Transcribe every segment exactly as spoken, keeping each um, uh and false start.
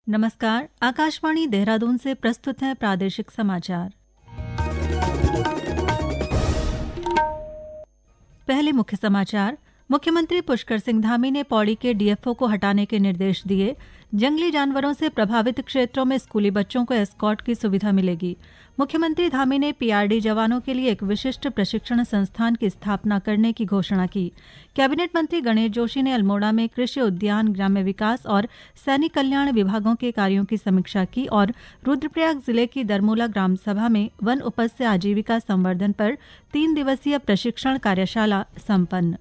नमस्कार, आकाशवाणी देहरादून से प्रस्तुत है प्रादेशिक समाचार। पहले मुख्य समाचार। मुख्यमंत्री पुष्कर सिंह धामी ने पौड़ी के डीएफओ को हटाने के निर्देश दिए। जंगली जानवरों से प्रभावित क्षेत्रों में स्कूली बच्चों को एस्कॉर्ट की सुविधा मिलेगी। मुख्यमंत्री धामी ने पीआरडी जवानों के लिए एक विशिष्ट प्रशिक्षण संस्थान की स्थापना करने की घोषणा की। कैबिनेट मंत्री गणेश जोशी ने अल्मोड़ा में कृषि, उद्यान, ग्राम्य विकास और सैनिक कल्याण विभागों के कार्यों की समीक्षा की और रुद्रप्रयाग जिले की दरमूला ग्राम सभा में वन उपज से आजीविका संवर्धन पर तीन दिवसीय प्रशिक्षण कार्यशाला संपन्न।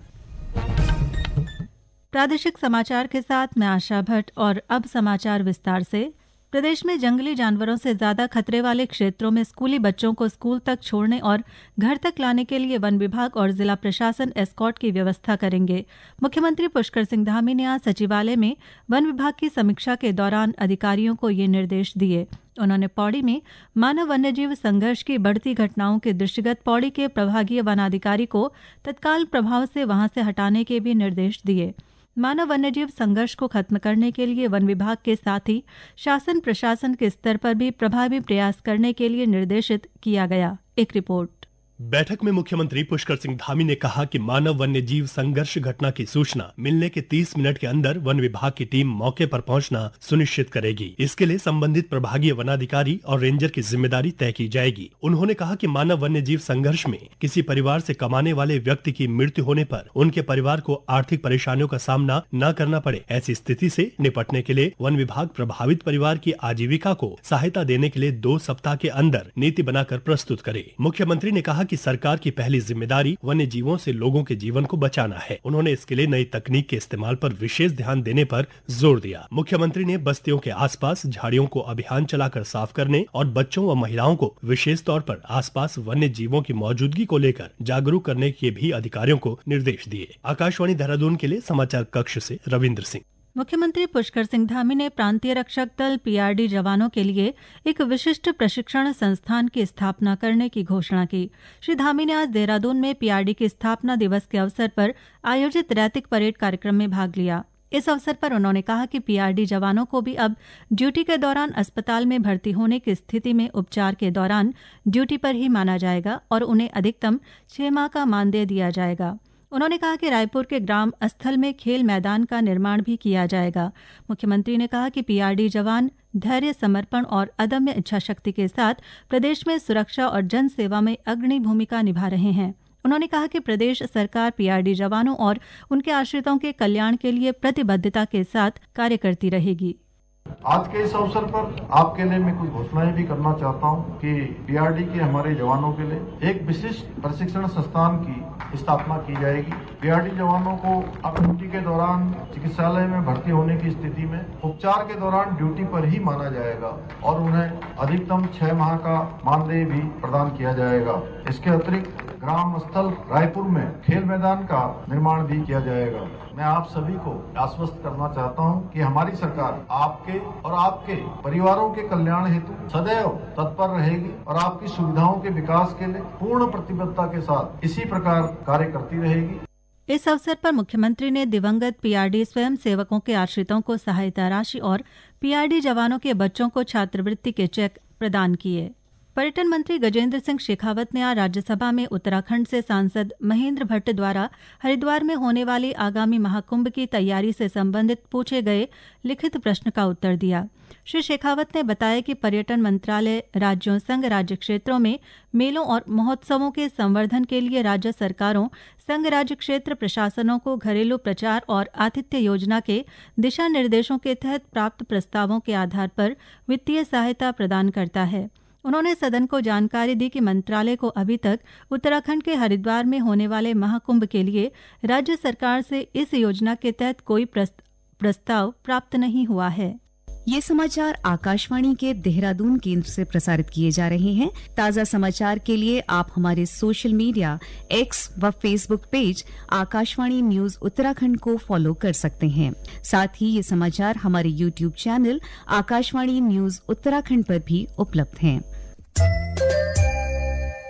प्रादेशिक समाचार के साथ मैं आशा भट्ट और अब समाचार विस्तार से। प्रदेश में जंगली जानवरों से ज्यादा खतरे वाले क्षेत्रों में स्कूली बच्चों को स्कूल तक छोड़ने और घर तक लाने के लिए वन विभाग और जिला प्रशासन एस्कॉर्ट की व्यवस्था करेंगे। मुख्यमंत्री पुष्कर सिंह धामी ने आज सचिवालय में वन विभाग की समीक्षा के दौरान अधिकारियों को ये निर्देश दिए। उन्होंने पौड़ी में मानव वन्यजीव संघर्ष की बढ़ती घटनाओं के दृष्टिगत पौड़ी के प्रभागीय वनाधिकारी को तत्काल प्रभाव से वहां से हटाने के भी निर्देश दिए। मानव वन्यजीव संघर्ष को खत्म करने के लिए वन विभाग के साथ ही शासन प्रशासन के स्तर पर भी प्रभावी प्रयास करने के लिए निर्देशित किया गया। एक रिपोर्ट। बैठक में मुख्यमंत्री पुष्कर सिंह धामी ने कहा कि मानव वन्य जीव संघर्ष घटना की सूचना मिलने के तीस मिनट के अंदर वन विभाग की टीम मौके पर पहुंचना सुनिश्चित करेगी। इसके लिए संबंधित प्रभागीय वनाधिकारी और रेंजर की जिम्मेदारी तय की जाएगी। उन्होंने कहा कि मानव वन्य जीव संघर्ष में किसी परिवार से कमाने वाले व्यक्ति की मृत्यु होने पर उनके परिवार को आर्थिक परेशानियों का सामना न करना पड़े। ऐसी स्थिति से निपटने के लिए वन विभाग प्रभावित परिवार की आजीविका को सहायता देने के लिए दो सप्ताह के अंदर नीति बनाकर प्रस्तुत करे। मुख्यमंत्री ने कहा कि सरकार की पहली जिम्मेदारी वन्य जीवों से लोगों के जीवन को बचाना है। उन्होंने इसके लिए नई तकनीक के इस्तेमाल पर विशेष ध्यान देने पर जोर दिया। मुख्यमंत्री ने बस्तियों के आसपास झाड़ियों को अभियान चलाकर साफ करने और बच्चों व महिलाओं को विशेष तौर पर आसपास वन्य जीवों की मौजूदगी को लेकर जागरूक करने के भी अधिकारियों को निर्देश दिए। आकाशवाणी देहरादून के लिए समाचार कक्ष से रविंद्र सिंह। मुख्यमंत्री पुष्कर सिंह धामी ने प्रांतीय रक्षक दल पीआरडी जवानों के लिए एक विशिष्ट प्रशिक्षण संस्थान की स्थापना करने की घोषणा की। श्री धामी ने आज देहरादून में पीआरडी की स्थापना दिवस के अवसर पर आयोजित रैतिक परेड कार्यक्रम में भाग लिया। इस अवसर पर उन्होंने कहा कि पीआरडी जवानों को भी अब ड्यूटी के दौरान अस्पताल में भर्ती होने की स्थिति में उपचार के दौरान ड्यूटी पर ही माना जाएगा और उन्हें अधिकतम छह माह का मानदेय दिया जाएगा। उन्होंने कहा कि रायपुर के ग्राम स्थल में खेल मैदान का निर्माण भी किया जाएगा। मुख्यमंत्री ने कहा कि पीआरडी जवान धैर्य, समर्पण और अदम्य इच्छा शक्ति के साथ प्रदेश में सुरक्षा और जन सेवा में अग्रणी भूमिका निभा रहे हैं। उन्होंने कहा कि प्रदेश सरकार पीआरडी जवानों और उनके आश्रितों के कल्याण के लिए प्रतिबद्धता के साथ कार्य करती रहेगी। आज के इस अवसर पर आपके लिए मैं कुछ घोषणाएं भी करना चाहता हूं कि पीआरडी के हमारे जवानों के लिए एक विशिष्ट प्रशिक्षण संस्थान की स्थापना की जाएगी। पीआरडी जवानों को अब ड्यूटी के दौरान चिकित्सालय में भर्ती होने की स्थिति में उपचार के दौरान ड्यूटी पर ही माना जाएगा और उन्हें अधिकतम छह माह का मानदेय भी प्रदान किया जाएगा। इसके अतिरिक्त ग्राम स्थल रायपुर में खेल मैदान का निर्माण भी किया जाएगा। मैं आप सभी को आश्वस्त करना चाहता हूं कि हमारी सरकार आपके और आपके परिवारों के कल्याण हेतु सदैव तत्पर रहेगी और आपकी सुविधाओं के विकास के लिए पूर्ण प्रतिबद्धता के साथ इसी प्रकार कार्य करती रहेगी। इस अवसर पर मुख्यमंत्री ने दिवंगत पीआरडी स्वयं सेवकों के आश्रितों को सहायता राशि और पीआरडी जवानों के बच्चों को छात्रवृत्ति के चेक प्रदान किए। पर्यटन मंत्री गजेंद्र सिंह शेखावत ने आज राज्यसभा में उत्तराखंड से सांसद महेंद्र भट्ट द्वारा हरिद्वार में होने वाली आगामी महाकुंभ की तैयारी से संबंधित पूछे गए लिखित प्रश्न का उत्तर दिया। श्री शेखावत ने बताया कि पर्यटन मंत्रालय राज्यों, संघ राज्य क्षेत्रों में मेलों और महोत्सवों के संवर्धन के लिए राज्य सरकारों, संघ राज्य क्षेत्र प्रशासनों को घरेलू प्रचार और आतिथ्य योजना के दिशा निर्देशों के तहत प्राप्त प्रस्तावों के आधार पर वित्तीय सहायता प्रदान करता है। उन्होंने सदन को जानकारी दी कि मंत्रालय को अभी तक उत्तराखंड के हरिद्वार में होने वाले महाकुंभ के लिए राज्य सरकार से इस योजना के तहत कोई प्रस्ताव प्राप्त नहीं हुआ है। ये समाचार आकाशवाणी के देहरादून केंद्र से प्रसारित किए जा रहे हैं। ताज़ा समाचार के लिए आप हमारे सोशल मीडिया एक्स व Facebook page Akashvani news Uttarakhand को फॉलो कर सकते हैं। साथ ही ये समाचार हमारे YouTube channel Akashvani news Uttarakhand पर भी उपलब्ध हैं।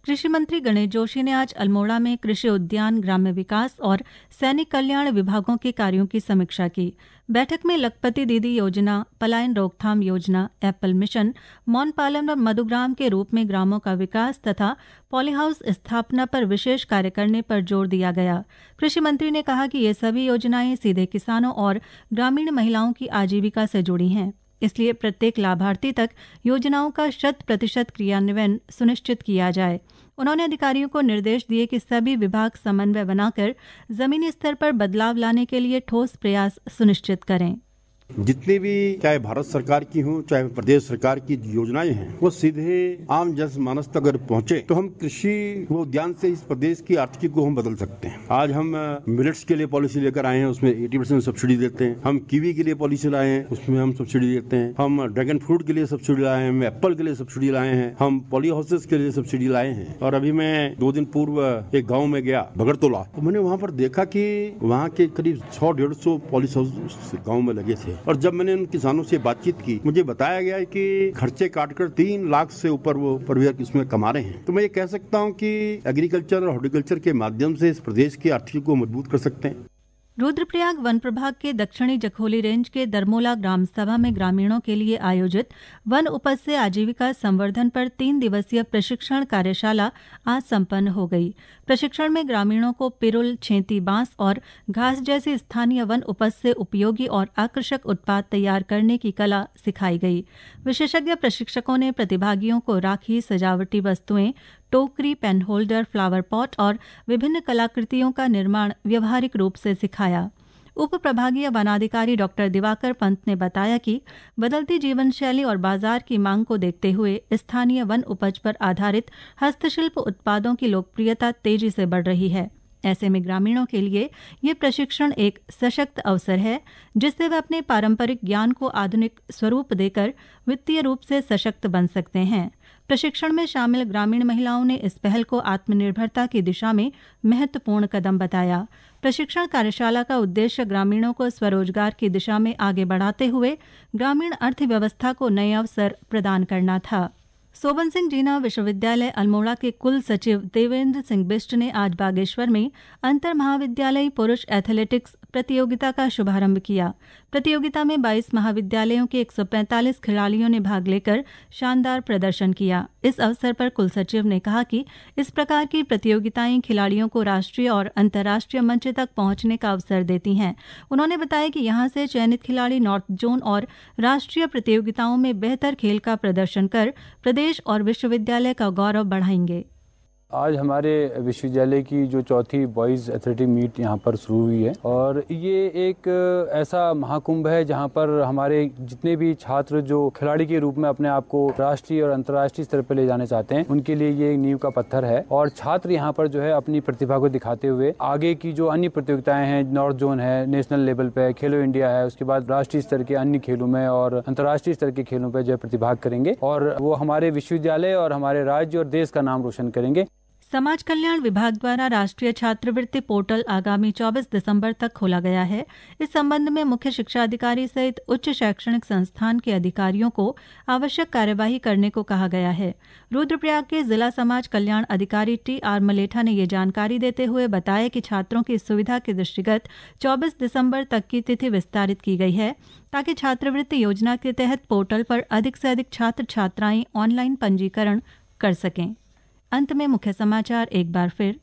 कृषि मंत्री गणेश जोशी ने आज अल्मोड़ा में कृषि उद्यान, ग्राम्य विकास और सैनिक कल्याण विभागों के कार्यों की समीक्षा की। बैठक में लखपति दीदी योजना, पलायन रोकथाम योजना, एप्पल मिशन, मौन पालन और मधुग्राम के रूप में ग्रामों का विकास तथा पॉलीहाउस स्थापना पर विशेष कार्य करने पर जोर दिया गया। कृषि मंत्री ने कहा कि ये सभी योजनाएं सीधे किसानों और ग्रामीण महिलाओं की आजीविका से जुड़ी हैं, इसलिए प्रत्येक लाभार्थी तक योजनाओं का शत प्रतिशत क्रियान्वयन सुनिश्चित किया जाए। उन्होंने अधिकारियों को निर्देश दिए कि सभी विभाग समन्वय बनाकर जमीनी स्तर पर बदलाव लाने के लिए ठोस प्रयास सुनिश्चित करें। जितनी भी चाहे भारत सरकार की हो चाहे प्रदेश सरकार की योजनाएं हैं, वो सीधे आम जनमानस तक अगर पहुंचे तो हम कृषि व उद्यान से इस प्रदेश की आर्थिकी को हम बदल सकते हैं। आज हम मिलेट्स के लिए पॉलिसी लेकर आए हैं, उसमें अस्सी परसेंट सब्सिडी देते हैं। हम कीवी के लिए पॉलिसी लाए हैं, उसमें हम सब्सिडी देते हैं। हम ड्रैगन फ्रूट के लिए सब्सिडी लाए हैं, हम एप्पल के लिए सब्सिडी लाए हैं, हम पॉली हाउसेस के लिए सब्सिडी लाए हैं। और अभी मैं दो दिन पूर्व एक गाँव में गया, बगरतोला, तो मैंने वहाँ पर देखा कि वहाँ के करीब सौ डेढ़ सौ पॉली हाउस गाँव में लगे थे। और जब मैंने उन किसानों से बातचीत की, मुझे बताया गया है कि खर्चे काटकर तीन लाख से ऊपर वो परिवार इसमें कमा रहे हैं। तो मैं ये कह सकता हूँ कि एग्रीकल्चर और हॉर्टिकल्चर के माध्यम से इस प्रदेश की आर्थिकी को मजबूत कर सकते हैं। रुद्रप्रयाग वन प्रभाग के दक्षिणी जखोली रेंज के दरमोला ग्राम सभा में ग्रामीणों के लिए आयोजित वन उपज से आजीविका संवर्धन पर तीन दिवसीय प्रशिक्षण कार्यशाला आज संपन्न हो गई। प्रशिक्षण में ग्रामीणों को पिरुल, छेंती, बांस और घास जैसी स्थानीय वन उपज से उपयोगी और आकर्षक उत्पाद तैयार करने की कला सिखाई गई। विशेषज्ञ प्रशिक्षकों ने प्रतिभागियों को राखी, सजावटी वस्तुएं, टोकरी, पेन होल्डर, फ्लावर पॉट और विभिन्न कलाकृतियों का निर्माण व्यवहारिक रूप से सिखाया। उप प्रभागीय वनाधिकारी डॉक्टर दिवाकर पंत ने बताया कि बदलती जीवन शैली और बाजार की मांग को देखते हुए स्थानीय वन उपज पर आधारित हस्तशिल्प उत्पादों की लोकप्रियता तेजी से बढ़ रही है। ऐसे में ग्रामीणों के लिए ये प्रशिक्षण एक सशक्त अवसर है, जिससे वे अपने पारंपरिक ज्ञान को आधुनिक स्वरूप देकर वित्तीय रूप से सशक्त बन सकते हैं। प्रशिक्षण में शामिल ग्रामीण महिलाओं ने इस पहल को आत्मनिर्भरता की दिशा में महत्वपूर्ण कदम बताया। प्रशिक्षण कार्यशाला का उद्देश्य ग्रामीणों को स्वरोजगार की दिशा में आगे बढ़ाते हुए ग्रामीण अर्थव्यवस्था को नए अवसर प्रदान करना था। सोबन सिंह जीना विश्वविद्यालय अल्मोड़ा के कुल सचिव देवेंद्र सिंह बिष्ट ने आज बागेश्वर में अंतर महाविद्यालयी पुरुष एथलेटिक्स प्रतियोगिता का शुभारंभ किया। प्रतियोगिता में बाईस महाविद्यालयों के एक सौ पैंतालीस खिलाड़ियों ने भाग लेकर शानदार प्रदर्शन किया। इस अवसर पर कुलसचिव ने कहा कि इस प्रकार की प्रतियोगिताएं खिलाड़ियों को राष्ट्रीय और अंतर्राष्ट्रीय मंच तक पहुंचने का अवसर देती हैं। उन्होंने बताया कि यहां से चयनित खिलाड़ी नॉर्थ जोन और राष्ट्रीय प्रतियोगिताओं में बेहतर खेल का प्रदर्शन कर प्रदेश और विश्वविद्यालय का गौरव बढ़ाएंगे। आज हमारे विश्वविद्यालय की जो चौथी बॉयज़ एथलेटिक मीट यहाँ पर शुरू हुई है और ये एक ऐसा महाकुंभ है जहाँ पर हमारे जितने भी छात्र जो खिलाड़ी के रूप में अपने आप को राष्ट्रीय और अंतर्राष्ट्रीय स्तर पर ले जाने चाहते हैं, उनके लिए ये एक नींव का पत्थर है। और छात्र यहाँ पर जो है अपनी प्रतिभा को दिखाते हुए आगे की जो अन्य प्रतियोगिताएं हैं, नॉर्थ जोन है, नेशनल लेवल पे खेलो इंडिया है, उसके बाद राष्ट्रीय स्तर के अन्य खेलों में और अंतर्राष्ट्रीय स्तर के खेलों पे जो है प्रतिभाग करेंगे और वो हमारे विश्वविद्यालय और हमारे राज्य और देश का नाम रोशन करेंगे। समाज कल्याण विभाग द्वारा राष्ट्रीय छात्रवृत्ति पोर्टल आगामी चौबीस दिसंबर तक खोला गया है। इस संबंध में मुख्य शिक्षा अधिकारी सहित उच्च शैक्षणिक संस्थान के अधिकारियों को आवश्यक कार्यवाही करने को कहा गया है। रुद्रप्रयाग के जिला समाज कल्याण अधिकारी टी आर मलेठा ने ये जानकारी देते हुए बताया कि छात्रों की सुविधा के दृष्टिगत चौबीस दिसंबर तक की तिथि विस्तारित की गई है, ताकि छात्रवृत्ति योजना के तहत पोर्टल पर अधिक से अधिक छात्र छात्राएं ऑनलाइन पंजीकरण कर सकें। अंत में मुख्य समाचार एक बार फिर।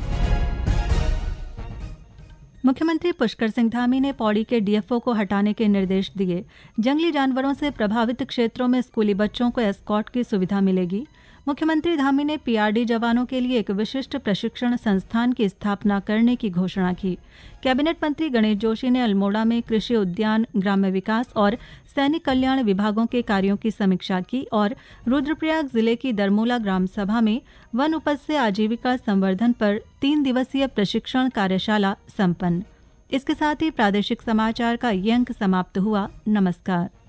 मुख्यमंत्री पुष्कर सिंह धामी ने पौड़ी के डीएफओ को हटाने के निर्देश दिए। जंगली जानवरों से प्रभावित क्षेत्रों में स्कूली बच्चों को एस्कॉर्ट की सुविधा मिलेगी। मुख्यमंत्री धामी ने पीआरडी जवानों के लिए एक विशिष्ट प्रशिक्षण संस्थान की स्थापना करने की घोषणा की। कैबिनेट मंत्री गणेश जोशी ने अल्मोड़ा में कृषि उद्यान, ग्राम्य विकास और सैनिक कल्याण विभागों के कार्यों की समीक्षा की और रुद्रप्रयाग जिले की दरमोला ग्राम सभा में वन उपज से आजीविका संवर्धन पर तीन दिवसीय प्रशिक्षण कार्यशाला संपन्न। इसके साथ ही प्रादेशिक समाचार का ये अंक समाप्त हुआ। नमस्कार।